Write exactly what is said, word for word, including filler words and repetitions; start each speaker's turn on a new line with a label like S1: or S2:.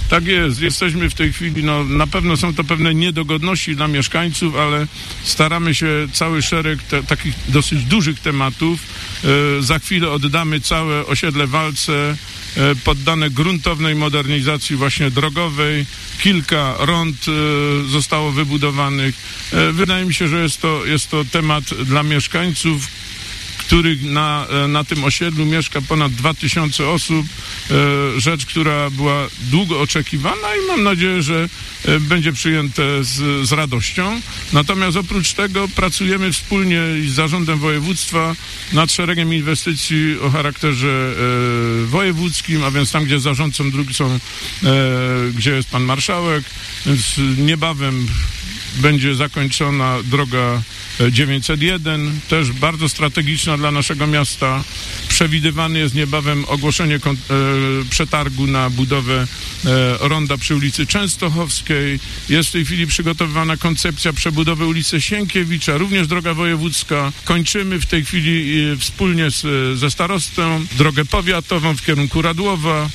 S1: Tak jest, jesteśmy w tej chwili, no na pewno są to pewne niedogodności dla mieszkańców, ale staramy się cały szereg te, takich dosyć dużych tematów. E, za chwilę oddamy całe osiedle Walce, e, poddane gruntownej modernizacji właśnie drogowej. Kilka rond e, zostało wybudowanych. E, wydaje mi się, że jest to, jest to temat dla mieszkańców, których na, na tym osiedlu mieszka ponad dwa tysiące osób. E, rzecz, która była długo oczekiwana i mam nadzieję, że e, będzie przyjęte z, z radością. Natomiast oprócz tego pracujemy wspólnie z Zarządem Województwa nad szeregiem inwestycji o charakterze e, wojewódzkim, a więc tam, gdzie zarządcą dróg są, e, gdzie jest pan marszałek. Więc niebawem będzie zakończona droga dziewięćset jeden, też bardzo strategiczna dla naszego miasta. Przewidywany jest niebawem ogłoszenie e, przetargu na budowę e, ronda przy ulicy Częstochowskiej. Jest w tej chwili przygotowywana koncepcja przebudowy ulicy Sienkiewicza, również droga wojewódzka. Kończymy w tej chwili e, wspólnie z, ze starostą drogę powiatową w kierunku Radłowa.